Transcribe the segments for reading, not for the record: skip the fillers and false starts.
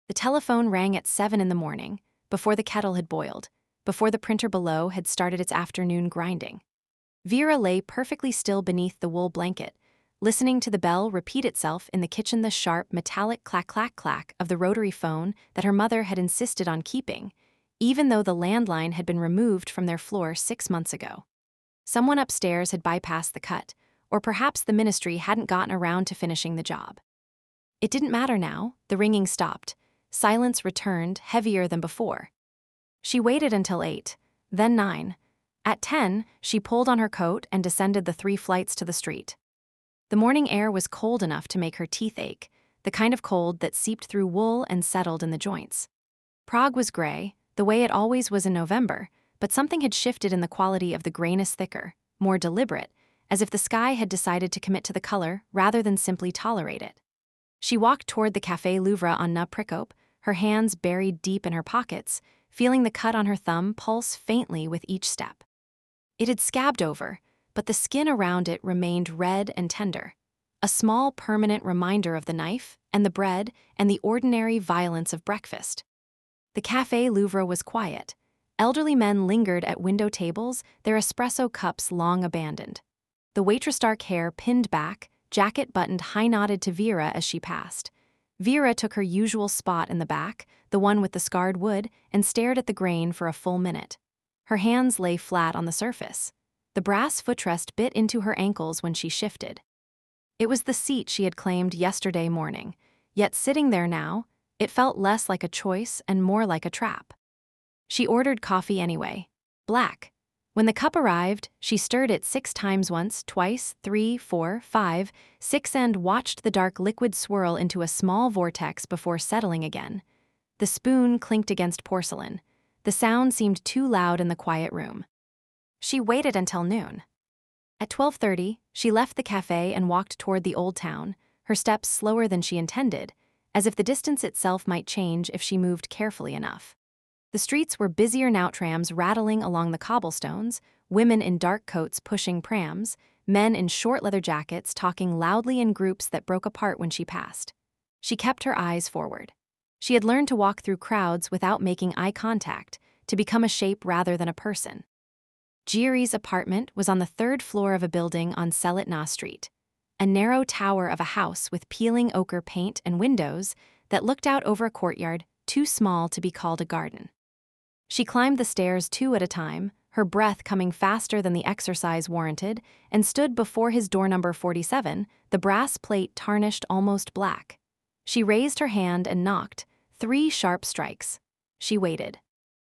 The telephone rang at 7 in the morning, before the kettle had boiled, before the printer below had started its afternoon grinding. Vera lay perfectly still beneath the wool blanket, listening to the bell repeat itself in the kitchen, the sharp, metallic clack-clack-clack of the rotary phone that her mother had insisted on keeping, even though the landline had been removed from their floor 6 months ago. Someone upstairs had bypassed the cut, or perhaps the ministry hadn't gotten around to finishing the job. It didn't matter now. The ringing stopped. Silence returned, heavier than before. She waited until 8, then 9. At 10, she pulled on her coat and descended the 3 flights to the street. The morning air was cold enough to make her teeth ache, the kind of cold that seeped through wool and settled in the joints. Prague was gray, the way it always was in November, but something had shifted in the quality of the grayness, thicker, more deliberate, as if the sky had decided to commit to the color rather than simply tolerate it. She walked toward the Café Louvre on Na Prikop, her hands buried deep in her pockets, feeling the cut on her thumb pulse faintly with each step. It had scabbed over, but the skin around it remained red and tender, a small permanent reminder of the knife and the bread and the ordinary violence of breakfast. The Café Louvre was quiet. Elderly men lingered at window tables, their espresso cups long abandoned. The waitress' dark hair pinned back, jacket buttoned high-knotted to Vera as she passed. Vera took her usual spot in the back, the one with the scarred wood, and stared at the grain for a full minute. Her hands lay flat on the surface. The brass footrest bit into her ankles when she shifted. It was the seat she had claimed yesterday morning, yet sitting there now, it felt less like a choice and more like a trap. She ordered coffee anyway. Black. When the cup arrived, she stirred it 6 times, once, twice, 3, 4, 5, 6, and watched the dark liquid swirl into a small vortex before settling again. The spoon clinked against porcelain. The sound seemed too loud in the quiet room. She waited until noon. At 12:30, she left the cafe and walked toward the old town, her steps slower than she intended, as if the distance itself might change if she moved carefully enough. The streets were busier now, trams rattling along the cobblestones, women in dark coats pushing prams, men in short leather jackets talking loudly in groups that broke apart when she passed. She kept her eyes forward. She had learned to walk through crowds without making eye contact, to become a shape rather than a person. Gieri's apartment was on the 3rd floor of a building on Selitna Street, a narrow tower of a house with peeling ochre paint and windows that looked out over a courtyard too small to be called a garden. She climbed the stairs 2 at a time, her breath coming faster than the exercise warranted, and stood before his door number 47, the brass plate tarnished almost black. She raised her hand and knocked, 3 sharp strikes. She waited.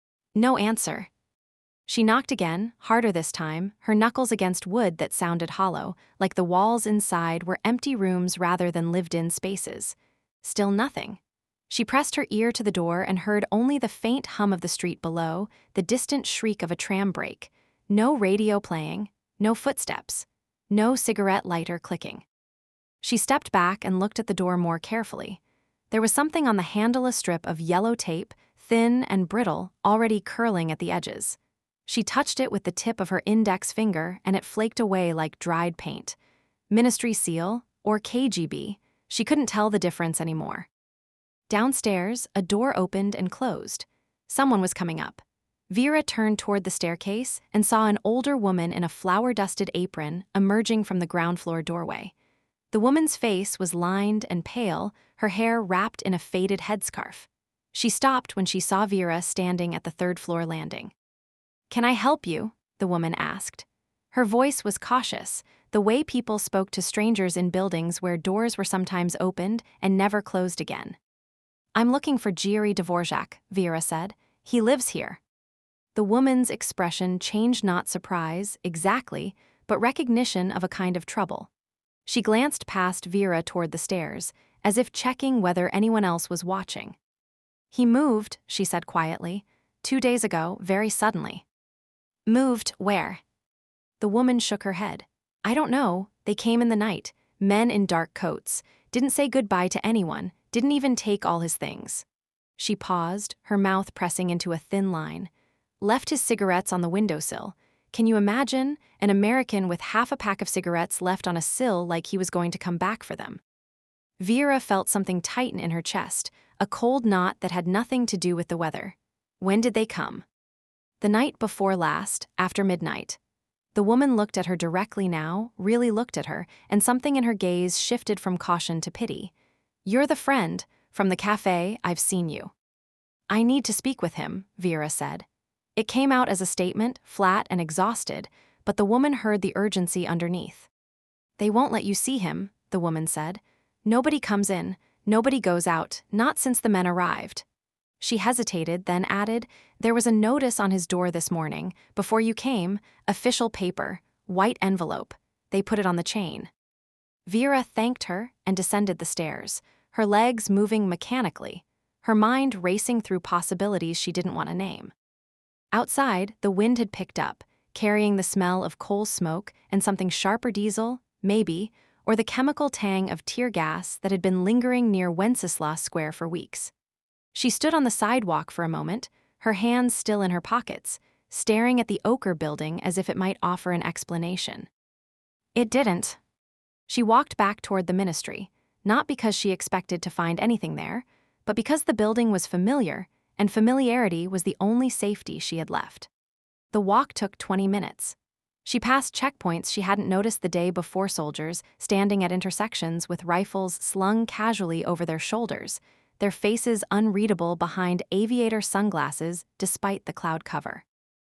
No answer. She knocked again, harder this time, her knuckles against wood that sounded hollow, like the walls inside were empty rooms rather than lived-in spaces. Still nothing. She pressed her ear to the door and heard only the faint hum of the street below, the distant shriek of a tram brake. No radio playing, no footsteps, no cigarette lighter clicking. She stepped back and looked at the door more carefully. There was something on the handle, a strip of yellow tape, thin and brittle, already curling at the edges. She touched it with the tip of her index finger and it flaked away like dried paint. Ministry seal, or KGB, she couldn't tell the difference anymore. Downstairs, a door opened and closed. Someone was coming up. Vera turned toward the staircase and saw an older woman in a flour-dusted apron emerging from the ground floor doorway. The woman's face was lined and pale, her hair wrapped in a faded headscarf. She stopped when she saw Vera standing at the 3rd floor landing. "Can I help you?" the woman asked. Her voice was cautious, the way people spoke to strangers in buildings where doors were sometimes opened and never closed again. "I'm looking for Gieri Dvorak," Vera said. "He lives here." The woman's expression changed, not surprise, exactly, but recognition of a kind of trouble. She glanced past Vera toward the stairs, as if checking whether anyone else was watching. "He moved," she said quietly, 2 days ago, very suddenly." "Moved where?" The woman shook her head. "I don't know. They came in the night, men in dark coats, didn't say goodbye to anyone, didn't even take all his things." She paused, her mouth pressing into a thin line. "Left his cigarettes on the windowsill. Can you imagine? An American with half a pack of cigarettes left on a sill like he was going to come back for them." Vera felt something tighten in her chest, a cold knot that had nothing to do with the weather. When did they come? The night before last, after midnight. The woman looked at her directly now, really looked at her, and something in her gaze shifted from caution to pity. You're the friend. From the cafe, I've seen you. I need to speak with him, Vera said. It came out as a statement, flat and exhausted, but the woman heard the urgency underneath. They won't let you see him, the woman said. Nobody comes in, nobody goes out, not since the men arrived. She hesitated, then added, there was a notice on his door this morning, before you came, official paper, white envelope. They put it on the chain. Vera thanked her and descended the stairs, her legs moving mechanically, her mind racing through possibilities she didn't want to name. Outside, the wind had picked up, carrying the smell of coal smoke and something sharper diesel, maybe, or the chemical tang of tear gas that had been lingering near Wenceslas Square for weeks. She stood on the sidewalk for a moment, her hands still in her pockets, staring at the ochre building as if it might offer an explanation. It didn't. She walked back toward the ministry, not because she expected to find anything there, but because the building was familiar, and familiarity was the only safety she had left. The walk took 20 minutes. She passed checkpoints she hadn't noticed the day before, soldiers standing at intersections with rifles slung casually over their shoulders, their faces unreadable behind aviator sunglasses despite the cloud cover.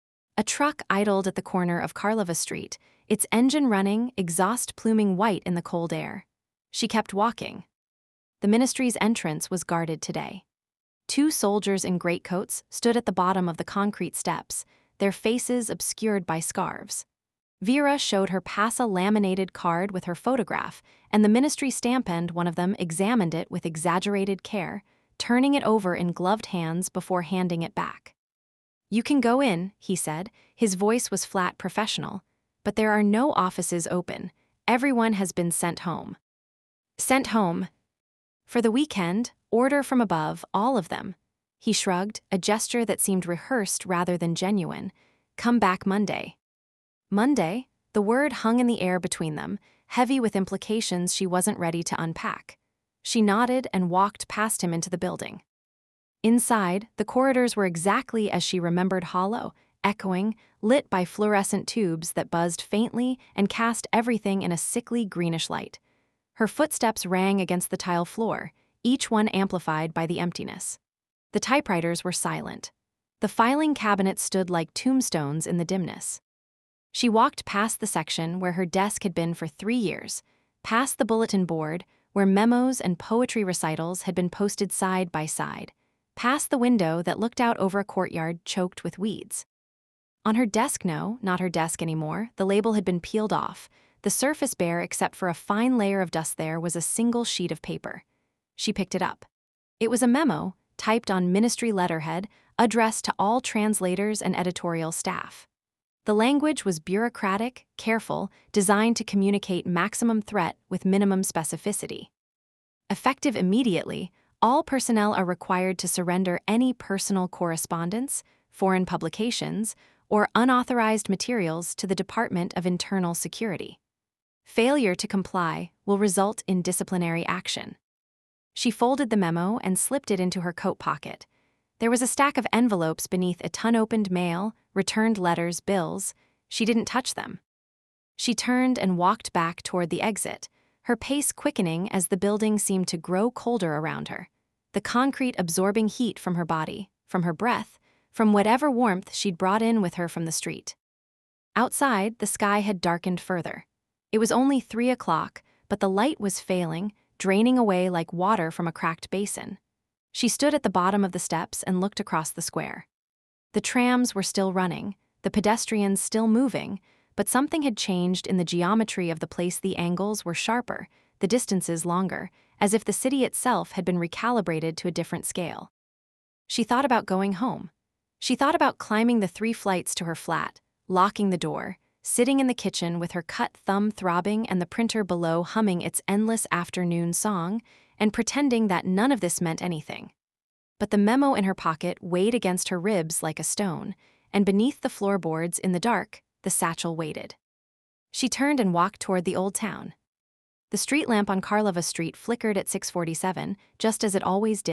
A truck idled at the corner of Karlova Street, its engine running, exhaust pluming white in the cold air. She kept walking. The ministry's entrance was guarded today. 2 soldiers in greatcoats stood at the bottom of the concrete steps, their faces obscured by scarves. Vera showed her pass a laminated card with her photograph, and the ministry stampend one of them examined it with exaggerated care, turning it over in gloved hands before handing it back. You can go in, he said. His voice was flat professional. But there are no offices open. Everyone has been sent home. Sent home. For the weekend, order from above, all of them. He shrugged, a gesture that seemed rehearsed rather than genuine. Come back Monday. Monday? The word hung in the air between them, heavy with implications she wasn't ready to unpack. She nodded and walked past him into the building. Inside, the corridors were exactly as she remembered, hollow, echoing, lit by fluorescent tubes that buzzed faintly and cast everything in a sickly greenish light. Her footsteps rang against the tile floor, each one amplified by the emptiness. The typewriters were silent. The filing cabinets stood like tombstones in the dimness. She walked past the section where her desk had been for 3 years, past the bulletin board where memos and poetry recitals had been posted side by side, past the window that looked out over a courtyard choked with weeds. On her desk, no, not her desk anymore, the label had been peeled off. The surface bare except for a fine layer of dust. There was a single sheet of paper. She picked it up. It was a memo, typed on ministry letterhead, addressed to all translators and editorial staff. The language was bureaucratic, careful, designed to communicate maximum threat with minimum specificity. Effective immediately, all personnel are required to surrender any personal correspondence, foreign publications, or unauthorized materials to the Department of Internal Security. Failure to comply will result in disciplinary action. She folded the memo and slipped it into her coat pocket. There was a stack of envelopes beneath it, unopened mail, returned letters, bills. She didn't touch them. She turned and walked back toward the exit, her pace quickening as the building seemed to grow colder around her, the concrete absorbing heat from her body, from her breath, from whatever warmth she'd brought in with her from the street. Outside, the sky had darkened further. It was only 3 o'clock, but the light was failing, draining away like water from a cracked basin. She stood at the bottom of the steps and looked across the square. The trams were still running, the pedestrians still moving, but something had changed in the geometry of the place. The angles were sharper, the distances longer, as if the city itself had been recalibrated to a different scale. She thought about going home. She thought about climbing the 3 flights to her flat, locking the door, sitting in the kitchen with her cut thumb throbbing and the printer below humming its endless afternoon song, and pretending that none of this meant anything. But the memo in her pocket weighed against her ribs like a stone, and beneath the floorboards in the dark, the satchel waited. She turned and walked toward the old town. The street lamp on Karlova Street flickered at 6:47, just as it always did,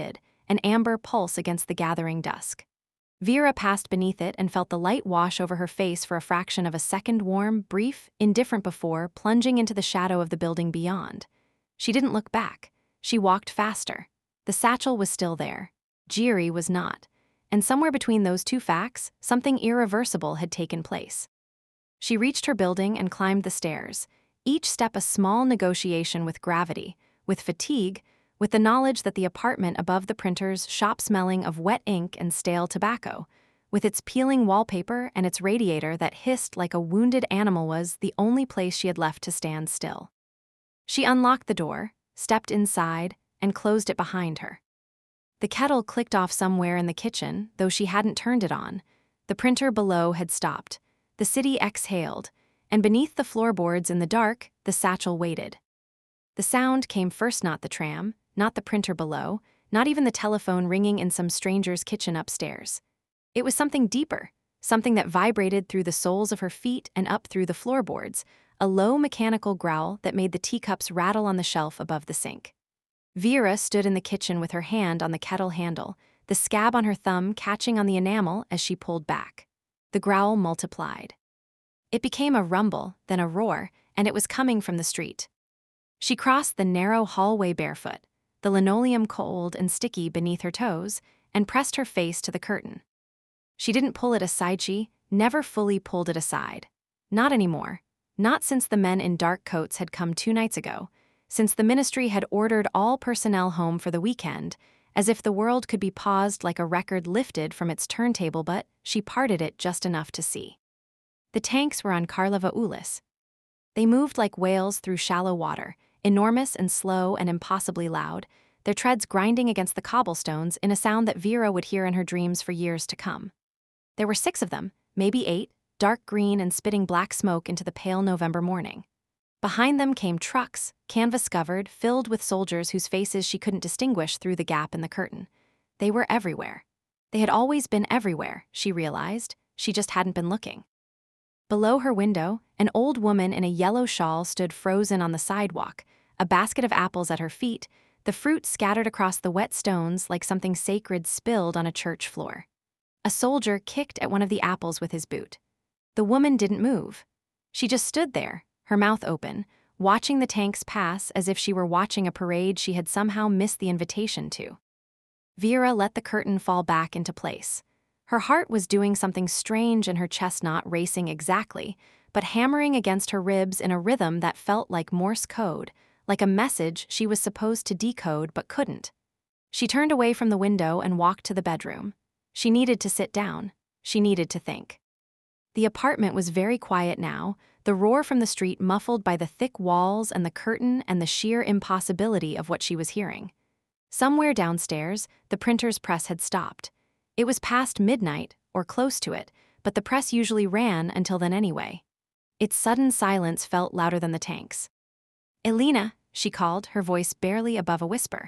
an amber pulse against the gathering dusk. Vera passed beneath it and felt the light wash over her face for a fraction of a second, warm, brief, indifferent before plunging into the shadow of the building beyond. She didn't look back. She walked faster. The satchel was still there. Jiri was not. And somewhere between those two facts, something irreversible had taken place. She reached her building and climbed the stairs, each step a small negotiation with gravity, with fatigue, with the knowledge that the apartment above the printer's shop smelling of wet ink and stale tobacco, with its peeling wallpaper and its radiator that hissed like a wounded animal, was the only place she had left to stand still. She unlocked the door, stepped inside, and closed it behind her. The kettle clicked off somewhere in the kitchen, though she hadn't turned it on. The printer below had stopped. The city exhaled, and beneath the floorboards in the dark, the satchel waited. The sound came first, not the tram, not the printer below, not even the telephone ringing in some stranger's kitchen upstairs. It was something deeper, something that vibrated through the soles of her feet and up through the floorboards, a low mechanical growl that made the teacups rattle on the shelf above the sink. Vera stood in the kitchen with her hand on the kettle handle, the scab on her thumb catching on the enamel as she pulled back. The growl multiplied. It became a rumble, then a roar, and it was coming from the street. She crossed the narrow hallway barefoot, the linoleum cold and sticky beneath her toes, and pressed her face to the curtain. She didn't pull it aside. She never fully pulled it aside. Not anymore. Not since the men in dark coats had come 2 nights ago, since the ministry had ordered all personnel home for the weekend, as if the world could be paused like a record lifted from its turntable, but she parted it just enough to see. The tanks were on Karlova Ulice. They moved like whales through shallow water, enormous and slow and impossibly loud, their treads grinding against the cobblestones in a sound that Vera would hear in her dreams for years to come. There were 6 of them, maybe 8, dark green and spitting black smoke into the pale November morning. Behind them came trucks, canvas-covered, filled with soldiers whose faces she couldn't distinguish through the gap in the curtain. They were everywhere. They had always been everywhere, she realized. She just hadn't been looking. Below her window, an old woman in a yellow shawl stood frozen on the sidewalk, a basket of apples at her feet, the fruit scattered across the wet stones like something sacred spilled on a church floor. A soldier kicked at one of the apples with his boot. The woman didn't move. She just stood there, her mouth open, watching the tanks pass as if she were watching a parade she had somehow missed the invitation to. Vera let the curtain fall back into place. Her heart was doing something strange in her chest, not racing exactly, but hammering against her ribs in a rhythm that felt like Morse code, like a message she was supposed to decode but couldn't. She turned away from the window and walked to the bedroom. She needed to sit down. She needed to think. The apartment was very quiet now, the roar from the street muffled by the thick walls and the curtain and the sheer impossibility of what she was hearing. Somewhere downstairs, the printer's press had stopped. It was past midnight, or close to it, but the press usually ran until then anyway. Its sudden silence felt louder than the tanks. "Elena," she called, her voice barely above a whisper.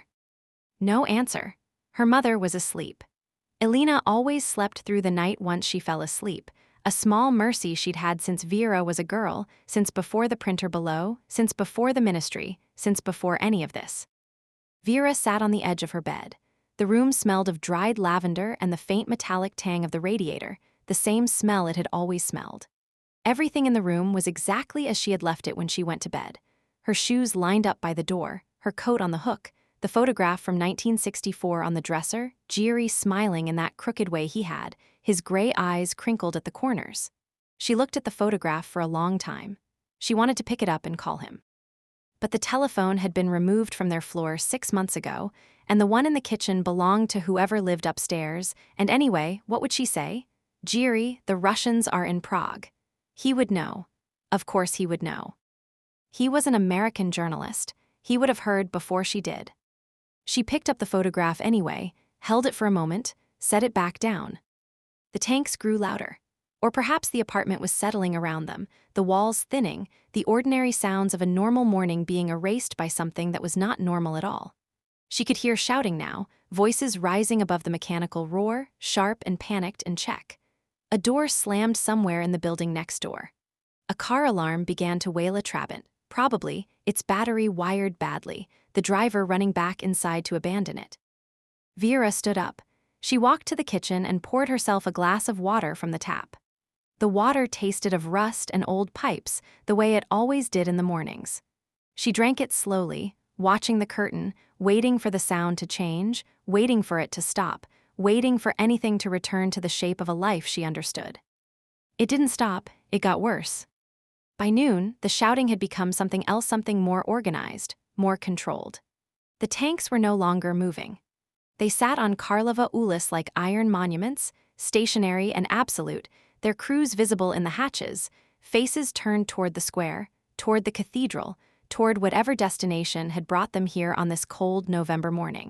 No answer. Her mother was asleep. Elena always slept through the night once she fell asleep, a small mercy she'd had since Vera was a girl, since before the printer below, since before the ministry, since before any of this. Vera sat on the edge of her bed. The room smelled of dried lavender and the faint metallic tang of the radiator, the same smell it had always smelled. Everything in the room was exactly as she had left it when she went to bed. Her shoes lined up by the door, her coat on the hook, the photograph from 1964 on the dresser, Jiri smiling in that crooked way he had, his gray eyes crinkled at the corners. She looked at the photograph for a long time. She wanted to pick it up and call him. But the telephone had been removed from their floor 6 months ago, and the one in the kitchen belonged to whoever lived upstairs, and anyway, what would she say? Jiri, the Russians are in Prague. He would know. Of course he would know. He was an American journalist. He would have heard before she did. She picked up the photograph anyway, held it for a moment, set it back down. The tanks grew louder. Or perhaps the apartment was settling around them, the walls thinning, the ordinary sounds of a normal morning being erased by something that was not normal at all. She could hear shouting now, voices rising above the mechanical roar, sharp and panicked and check. A door slammed somewhere in the building next door. A car alarm began to wail a Trabant, probably, its battery wired badly, the driver running back inside to abandon it. Vera stood up. She walked to the kitchen and poured herself a glass of water from the tap. The water tasted of rust and old pipes, the way it always did in the mornings. She drank it slowly, watching the curtain, waiting for the sound to change, waiting for it to stop, waiting for anything to return to the shape of a life she understood. It didn't stop, it got worse. By noon, the shouting had become something else, something more organized, more controlled. The tanks were no longer moving. They sat on Karlova Ulis like iron monuments, stationary and absolute, their crews visible in the hatches, faces turned toward the square, toward the cathedral, toward whatever destination had brought them here on this cold November morning.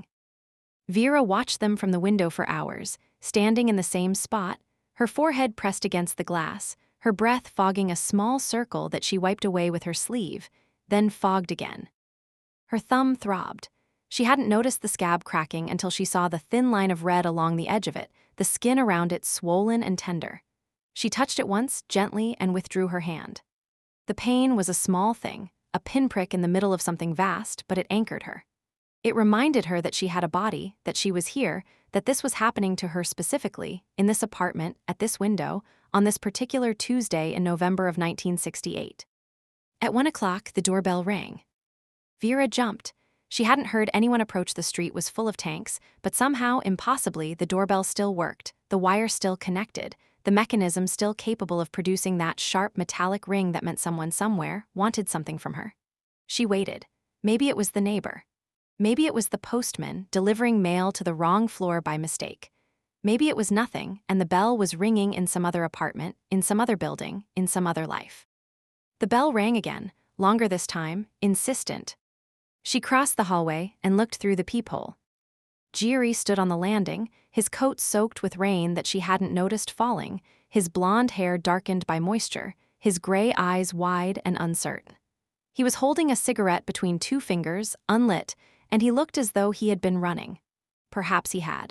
Vera watched them from the window for hours, standing in the same spot, her forehead pressed against the glass, her breath fogging a small circle that she wiped away with her sleeve, then fogged again. Her thumb throbbed. She hadn't noticed the scab cracking until she saw the thin line of red along the edge of it, the skin around it swollen and tender. She touched it once, gently, and withdrew her hand. The pain was a small thing, a pinprick in the middle of something vast, but it anchored her. It reminded her that she had a body, that she was here, that this was happening to her specifically, in this apartment, at this window, on this particular Tuesday in November of 1968. At 1 o'clock, the doorbell rang. Vera jumped. She hadn't heard anyone approach. The street was full of tanks, but somehow, impossibly, the doorbell still worked, the wire still connected, the mechanism still capable of producing that sharp metallic ring that meant someone somewhere wanted something from her. She waited. Maybe it was the neighbor. Maybe it was the postman delivering mail to the wrong floor by mistake. Maybe it was nothing, and the bell was ringing in some other apartment, in some other building, in some other life. The bell rang again, longer this time, insistent. She crossed the hallway and looked through the peephole. Jiri stood on the landing, his coat soaked with rain that she hadn't noticed falling, his blonde hair darkened by moisture, his gray eyes wide and uncertain. He was holding a cigarette between two fingers, unlit, and he looked as though he had been running. Perhaps he had.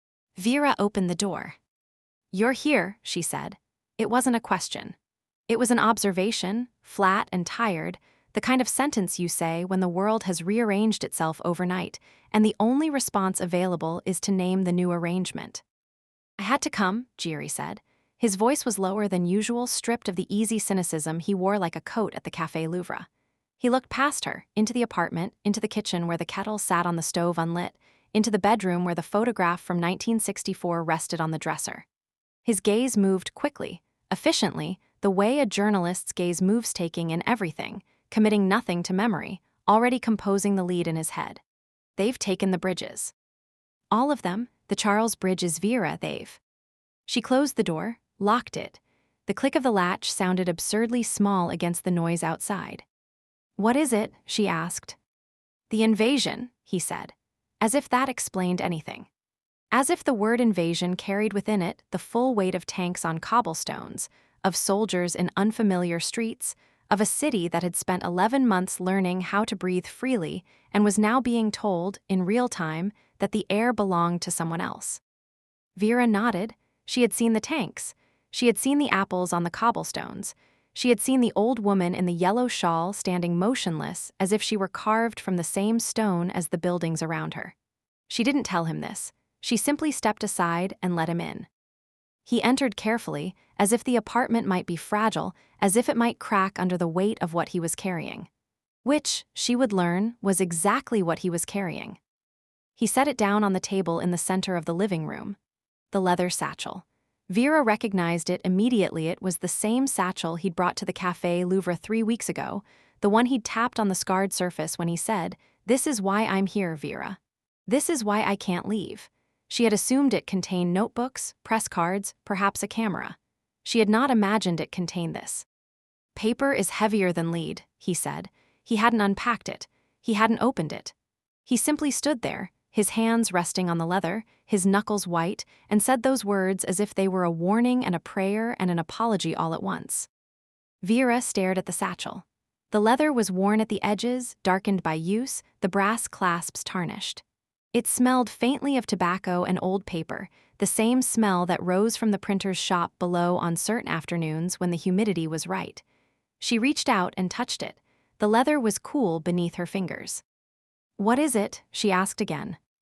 Vera opened the door. "You're here," she said. It wasn't a question. It was an observation, flat and tired, the kind of sentence you say when the world has rearranged itself overnight, and the only response available is to name the new arrangement. "I had to come," Jiri said. His voice was lower than usual, stripped of the easy cynicism he wore like a coat at the Café Louvre. He looked past her, into the apartment, into the kitchen where the kettle sat on the stove unlit, into the bedroom where the photograph from 1964 rested on the dresser. His gaze moved quickly, efficiently, the way a journalist's gaze moves, taking in everything, committing nothing to memory, already composing the lead in his head. "They've taken the bridges." All of them. The Charles Bridge is Vera, they've. She closed the door, locked it. The click of the latch sounded absurdly small against the noise outside. "What is it?" she asked. "The invasion," he said, as if that explained anything. As if the word invasion carried within it the full weight of tanks on cobblestones, of soldiers in unfamiliar streets, of a city that had spent 11 months learning how to breathe freely and was now being told, in real time, that the air belonged to someone else. Vera nodded. She had seen the tanks. She had seen the apples on the cobblestones. She had seen the old woman in the yellow shawl standing motionless as if she were carved from the same stone as the buildings around her. She didn't tell him this. She simply stepped aside and let him in. He entered carefully, as if the apartment might be fragile, as if it might crack under the weight of what he was carrying. Which, she would learn, was exactly what he was carrying. He set it down on the table in the center of the living room. The leather satchel. Vera recognized it immediately. It was the same satchel he'd brought to the Café Louvre 3 weeks ago, the one he'd tapped on the scarred surface when he said, "This is why I'm here, Vera. This is why I can't leave." She had assumed it contained notebooks, press cards, perhaps a camera. She had not imagined it contained this. "Paper is heavier than lead," he said. He hadn't unpacked it. He hadn't opened it. He simply stood there, his hands resting on the leather, his knuckles white, and said those words as if they were a warning and a prayer and an apology all at once. Vera stared at the satchel. The leather was worn at the edges, darkened by use, the brass clasps tarnished. It smelled faintly of tobacco and old paper, the same smell that rose from the printer's shop below on certain afternoons when the humidity was right. She reached out and touched it. The leather was cool beneath her fingers. "What is it?" she asked again.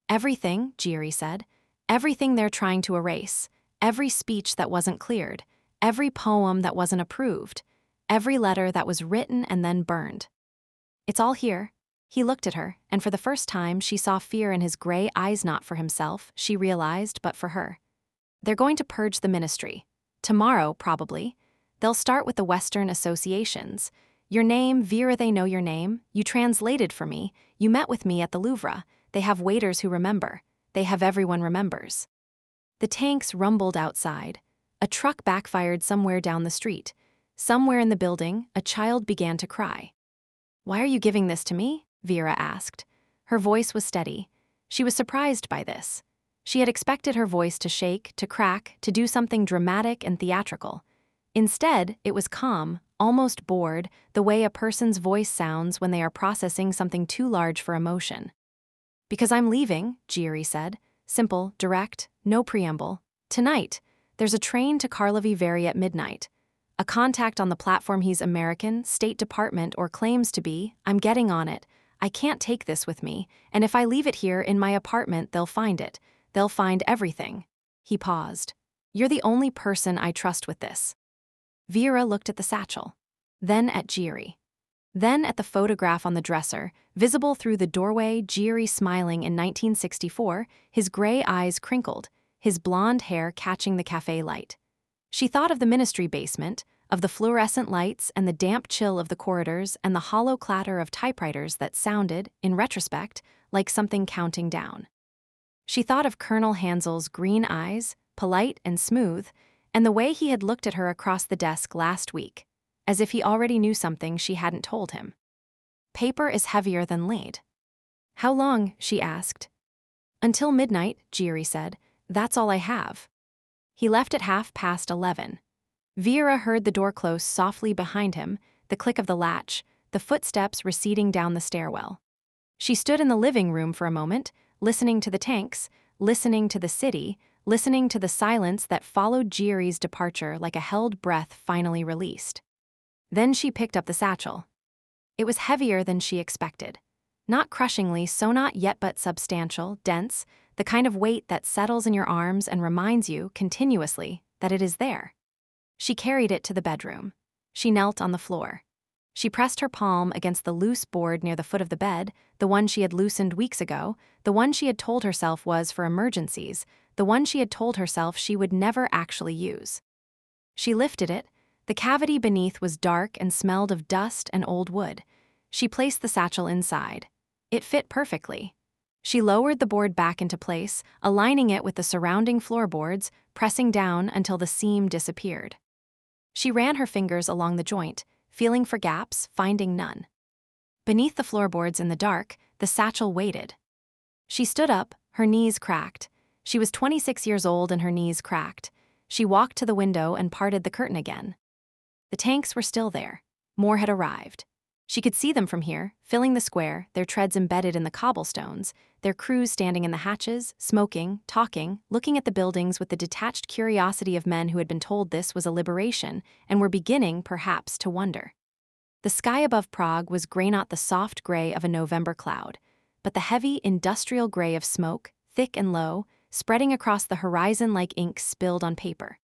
Everything, Gieri said. Everything they're trying to erase. Every speech that wasn't cleared. Every poem that wasn't approved. Every letter that was written and then burned. It's all here. He looked at her, and for the first time she saw fear in his gray eyes, not for himself, she realized, but for her. They're going to purge the ministry. Tomorrow, probably. They'll start with the Western associations. Your name, Vera, they know your name. You translated for me. You met with me at the Louvre. They have waiters who remember. They have everyone remembers. The tanks rumbled outside. A truck backfired somewhere down the street. Somewhere in the building, a child began to cry. "Why are you giving this to me?" Vera asked. Her voice was steady. She was surprised by this. She had expected her voice to shake, to crack, to do something dramatic and theatrical. Instead, it was calm, almost bored, the way a person's voice sounds when they are processing something too large for emotion. "Because I'm leaving," Gieri said. Simple, direct, no preamble. "Tonight. There's a train to Karlovy Vary at midnight. A contact on the platform, he's American, State Department, or claims to be. I'm getting on it. I can't take this with me, and if I leave it here in my apartment, they'll find it. They'll find everything." He paused. "You're the only person I trust with this." Vera looked at the satchel. Then at Gieri. Then at the photograph on the dresser, visible through the doorway, Gieri smiling in 1964, his gray eyes crinkled, his blonde hair catching the cafe light. She thought of the ministry basement, of the fluorescent lights and the damp chill of the corridors and the hollow clatter of typewriters that sounded, in retrospect, like something counting down. She thought of Colonel Hansel's green eyes, polite and smooth, and the way he had looked at her across the desk last week, as if he already knew something she hadn't told him. "Paper is heavier than lead." "How long?" she asked. "Until midnight," Gieri said. "That's all I have." He left at 11:30. Vera heard the door close softly behind him, the click of the latch, the footsteps receding down the stairwell. She stood in the living room for a moment, listening to the tanks, listening to the city, listening to the silence that followed Gieri's departure like a held breath finally released. Then she picked up the satchel. It was heavier than she expected. Not crushingly so, not yet, but substantial, dense, the kind of weight that settles in your arms and reminds you, continuously, that it is there. She carried it to the bedroom. She knelt on the floor. She pressed her palm against the loose board near the foot of the bed, the one she had loosened weeks ago, the one she had told herself was for emergencies, the one she had told herself she would never actually use. She lifted it. The cavity beneath was dark and smelled of dust and old wood. She placed the satchel inside. It fit perfectly. She lowered the board back into place, aligning it with the surrounding floorboards, pressing down until the seam disappeared. She ran her fingers along the joint, feeling for gaps, finding none. Beneath the floorboards in the dark, the satchel waited. She stood up, her knees cracked. She was 26 years old and her knees cracked. She walked to the window and parted the curtain again. The tanks were still there. More had arrived. She could see them from here, filling the square, their treads embedded in the cobblestones, their crews standing in the hatches, smoking, talking, looking at the buildings with the detached curiosity of men who had been told this was a liberation and were beginning, perhaps, to wonder. The sky above Prague was gray, not the soft gray of a November cloud, but the heavy, industrial gray of smoke, thick and low, spreading across the horizon like ink spilled on paper.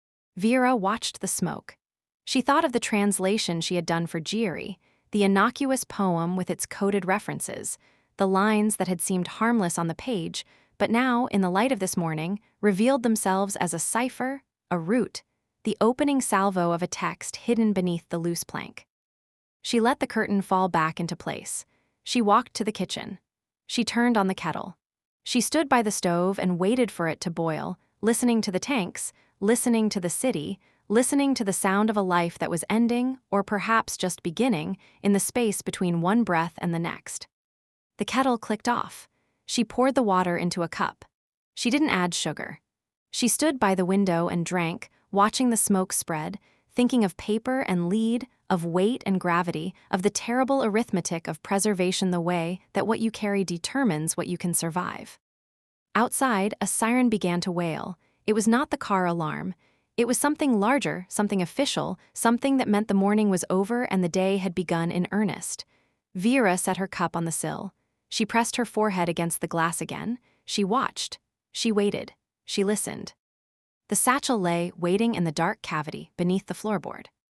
Vera watched the smoke. She thought of the translation she had done for Gieri, the innocuous poem with its coded references, the lines that had seemed harmless on the page, but now, in the light of this morning, revealed themselves as a cipher, a root, the opening salvo of a text hidden beneath the loose plank. She let the curtain fall back into place. She walked to the kitchen. She turned on the kettle. She stood by the stove and waited for it to boil, listening to the tanks, listening to the city, listening to the sound of a life that was ending, or perhaps just beginning, in the space between one breath and the next. The kettle clicked off. She poured the water into a cup. She didn't add sugar. She stood by the window and drank, watching the smoke spread, thinking of paper and lead, of weight and gravity, of the terrible arithmetic of preservation, the way that what you carry determines what you can survive. Outside, a siren began to wail. It was not the car alarm. It was something larger, something official, something that meant the morning was over and the day had begun in earnest. Vera set her cup on the sill. She pressed her forehead against the glass again. She watched. She waited. She listened. The satchel lay, waiting in the dark cavity beneath the floorboard.